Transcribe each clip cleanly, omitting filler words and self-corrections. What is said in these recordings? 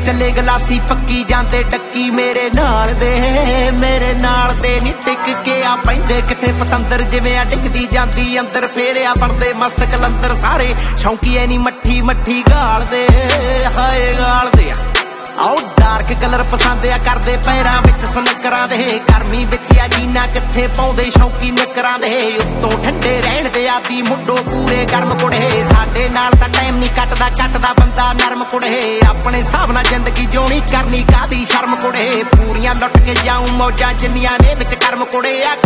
ਚੱਲੇ ਗਲਾਸੀ ਪੱਕੀ ਜਾਂਦੇ ਡੱਕੀ ਮੇਰੇ ਨਾਲ ਦੇ ਨੀ ਟਿਕ ਕੇ ਆ ਪੈਂਦੇ ਕਿਥੇ ਪਤੰਦਰ ਜਿਵੇਂ ਆ ਡਿੱਗਦੀ ਜਾਂਦੀ ਅੰਦਰ ਫੇਰਿਆ ਬਣਦੇ ਮਸਤ ਕਲੰਦਰ ਸਾਰੇ ਸ਼ੌਂਕੀਏ ਨੀ ਮੱਠੀ ਮੱਠੀ ਗਾਲਦੇ ਹਾਏ ਗਾਲਦੇ ਆਓ ਡਾਰਕ ਕਲਰ ਪਸੰਦ ਆ ਕਰਦੇ ਪੈਰਾਂ ਵਿੱਚ ਸਨਕਰਾਂ ਦੇ ਗਰਮੀ ਵਿੱਚ ਆ ਜੀਨਾ ਕਿੱਥੇ ਪਾਉਂਦੇ ਸ਼ੌਂਕੀ ਨਿਕਰਾਂ ਦੇ ਉੱਤੋਂ ਠੰਡੇ ਰਹਿਣ ਦੇ ਆਦੀ ਮੁੱਢੋਂ ਪੂਰੇ ਗਰਮ ਕੁੜੇ ਸਾਡੇ ਨਾਲ ਤਾਂ ਟਾਈਮ ਨਹੀਂ ਕੱਟਦਾ ਬੰਦਾ ਨਰਮ ਕੁੜੇ ਆਪਣੇ ਹਿਸਾਬ ਨਾਲ ਜ਼ਿੰਦਗੀ ਜਿਉਣੀ ਕਰਨੀ ਕਾਦੀ ਸ਼ਰਮ ਕੁੜੇ ਪੂਰੀਆਂ ਲੁੱਟ ਕੇ ਜਾਊਂ ਮੌਜਾਂ ਜਿੰਨੀਆਂ ਨੇ ਵਿੱਚ ਕਰਮ ਕੁੜੇ ਆ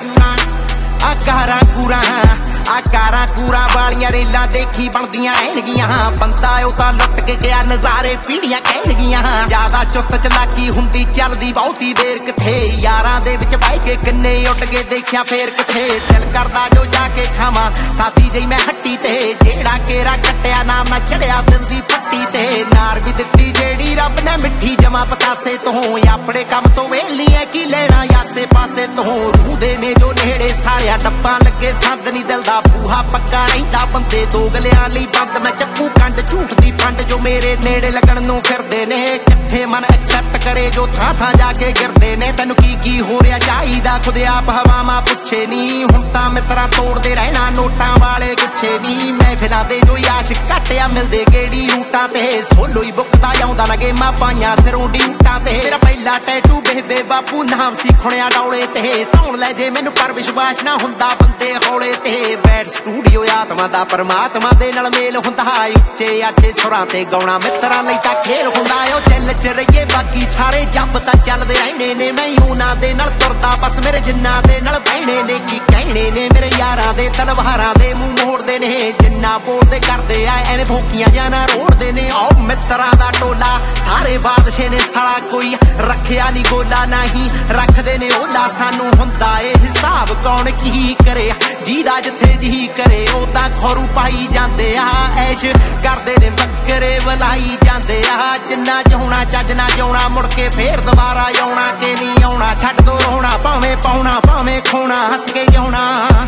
ਕਾਰਾਂ ਕੂਰਾਂ ਵਾਲੀਆਂ ਰੇਲਾਂ ਦੇਖੀ ਬਣਦੀਆਂ ਰਹਿਣਗੀਆਂ ਬੰਦਾ ਉਹ ਤਾਂ ਲੁੱਟ ਕੇ ਗਿਆ ਨਜ਼ਾਰੇ ਪੀੜੀਆਂ ਕਹਿਣਗੀਆਂ ਜ਼ਿਆਦਾ ਚੁੱਤ ਚਲਾਕੀ ਹੁੰਦੀ ਚੱਲਦੀ ਬਹੁਤੀ ਦੇਰ ਕਿਥੇ ਯਾਰਾਂ ਦੇ ਵਿੱਚ ਬਹਿ ਕੇ ਕਿੰਨੇ ਉੱਡ ਕੇ ਦੇਖਿਆ ਫੇਰ ਕਿਥੇ ਦਿਲ ਕਰਦਾ ਜੋ ਜਾ ਕੇ ਖਾਵਾਂ ਸਾਥੀ ਜਈ ਮੈਂ ਹੱਟੀ ਤੇ ਜਿਹੜਾ ਕੇਰਾ ਕੱਟਿਆ ਨਾਮ ਨਾ ਚੜਿਆ ਦਿਲ ਦੀ ਪੱਟੀ ਤੇ ਨਾਰ ਵੀ ਦਿੱਤੀ ਜਿਹੜੀ ਰੱਬ ਨੇ ਮਿੱਠੀ ਜਮਾ ਪਤਾਸੇ ਤੋਂ ਆਪਣੇ ਕੰਮ ਤੋਂ ਵੇਲੀ ਐ ਕੀ ਲੈਣਾ ਆਸੇ ਪਾਸੇ ਤੋਂ ਰੂਹ ਦੇ ਨੇ ਜੋ ਨੇੜੇ ਸਾਰਿਆ ਡੱਬਾਂ ਲੱਗੇ ਸੰਦ ਨੀ ਦਿਲ ਦਾ ਬੂਹਾ ਪੱਕਾ ਰਹਿੰਦਾ ਬੰਦੇ ਦੋ ਗਲਿਆਂ ਲਈ ਬੰਦ ਮੈਂ ਚੱਕੂ ਕੰਡ ਝੂਠ ਦੀ ਫੰਡ ਜੋ ਮੇਰੇ ਨੇੜੇ ਲੱਗਣ ਨੂੰ ਫਿਰਦੇ ਨੇ ਕਿੱਥੇ ਮਨ ਐਕਸੈਪਟ ਕਰੇ ਜੋ ਥਾਂ ਜਾ ਕੇ ਗਿਰਦੇ ਨੇ ਤੈਨੂੰ ਕੀ ਹੋ ਰਿਹਾ ਚਾਹੀਦਾ ਖੁਦ ਆਪ ਹਵਾਵਾਂ ਪੁੱਛੇ ਨੀ ਹੁਣ ਤਾਂ ਮਿੱਤਰਾਂ ਤੋੜਦੇ ਰਹਿਣਾ ਨੋਟਾਂ ਵਾਲੇ ਗੁੱਛੇ ਨੀ ਮਹਿਫਿਲਾਂ ਦੇ ਜੋ ਆਸ਼ਿਕ ਘਟਿਆ ਮਿਲਦੇ ਗੇੜੀ ਰੂਟਾਂ ਤੇ ਸੋਲੋ ਹੀ ਬੁੱਕਦਾ ਆਉਂਦਾ ਨਾ ਗੇਮਾਂ ਪਾਈਆਂ ਸਿਰੋਂ ਡਿਊਟਾਂ ਤੇ ਮੇਰਾ ਪਹਿਲਾ ਟੈਟੂ ਬੇਬੇ ਬਾਪੂ ਨਾਮ ਸੀ ਖੁਣਿਆ ਡੌਲੇ ਤੇ ਧੌਣ ਲੈ ਜੇ ਮੈਨੂੰ ਪਰ ਵਿਸ਼ਵਾਸ ਨਾ ਹੁੰਦਾ ਬੰਦੇ ਹੌਲੇ ਤੇ ਬੈਠ ਸਟੂਡੀਓ ਆਤਮਾ ਦਾ ਪਰਮਾਤਮਾ ਦੇ ਨਾਲ ਮੇਲ ਹੁੰਦਾ ਉੱਚੇ ਆਚੇ ਸੁਰਾਂ ਤੇ ਗਾਉਣਾ ਮਿੱਤਰਾਂ ਲਈ ਤਾਂ ਖੇਲ ਹੁੰਦਾ ਓ ਚੱਲ ਚ ਰਹੀਏ ਬਾਕੀ ਸਾਰੇ ਜੱਬ ਤਾਂ ਚੱਲਦੇ ਰਹਿਣੇ ਨੇ ਮੈਂ ਉਹਨਾਂ ਦੇ ਨਾਲ ਤੁਰਦਾ ਬਸ ਮੇਰੇ ਜਿੰਨਾ ਦੇ ਨਾਲ ਬਹਿਣੇ ਨੇ ਕੀ ਕਹਿਣੇ ਨੇ ਮੇਰੇ ਯਾਰਾਂ ਦੇ ਤਲਵਾਰਾਂ ਦੇ ਮੂੰਹ ਮੋੜਦੇ ਨੇ ਜਿੰਨਾ ਬੋਲਦੇ ਕਰਦੇ ਆ ਐਵੇਂ ਭੋਕੀਆਂ ਜਾਣਾ ਰੋੜਦੇ ਨੇ ਓ ਮਿੱਤਰਾਂ ਦਾ ਟੋਲਾ ਸਾਰੇ ਬਾਦਸ਼ਾਹ ਨੇ ਸਾਲਾ ਕੋਈ ਰੱਖਿਆ ਨੀ ਗੋਲਾ ਨਹੀਂ ਰੱਖਦੇ ਨੇ ਓਲਾ ਸਾਨੂੰ ਹੁੰਦਾ ਇਹ ਹਿਸਾਬ ਕੌਣ ਕੀ ਕਰੇ ਜਿਹਦਾ ਜਿੱਥੇ ਜੀ ਕਰੇ ਉਹ ਤਾਂ ਖੋਰੂ ਪਾਈ ਜਾਂਦੇ ਆ ਐਸ਼ ਕਰਦੇ ਨੇ ਬੱਕਰੇ ਵਲਾਈ ਜਾਂਦੇ ਆ ਜਿੰਨਾ ਜਿਉਣਾ ਚੱਜ ਨਾ ਜਿਉਣਾ ਮੁੜ ਕੇ ਫੇਰ ਦੁਬਾਰਾ ਆਉਣਾ ਕਿ ਨਹੀਂ ਆਉਣਾ ਛੱਡ ਦੋ ਰੋਣਾ ਭਾਵੇਂ ਪਾਉਣਾ ਭਾਵੇਂ ਖੋਣਾ ਹੱਸ ਕੇ ਜਿਉਣਾ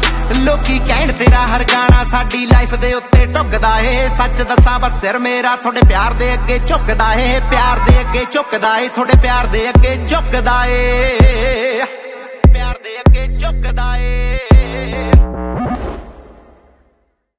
ਲੋਕੀ ਕਹਿਣ ਤੇਰਾ ਹਰ ਗਾਣਾ ਸਾਡੀ ਲਾਈਫ ਦੇ ਉੱਤੇ ਢੁੱਕਦਾ ਏ ਸੱਚ ਦੱਸਾਂ ਬਸ ਸਿਰ ਮੇਰਾ ਤੁਹਾਡੇ ਪਿਆਰ ਦੇ ਅੱਗੇ ਝੁਕਦਾ ਏ ਪਿਆਰ ਦੇ ਅੱਗੇ ਝੁਕਦਾ ਏ ਤੁਹਾਡੇ ਪਿਆਰ ਦੇ ਅੱਗੇ ਝੁਕਦਾ ਏ ਪਿਆਰ ਦੇ ਅੱਗੇ ਝੁਕਦਾ ਏ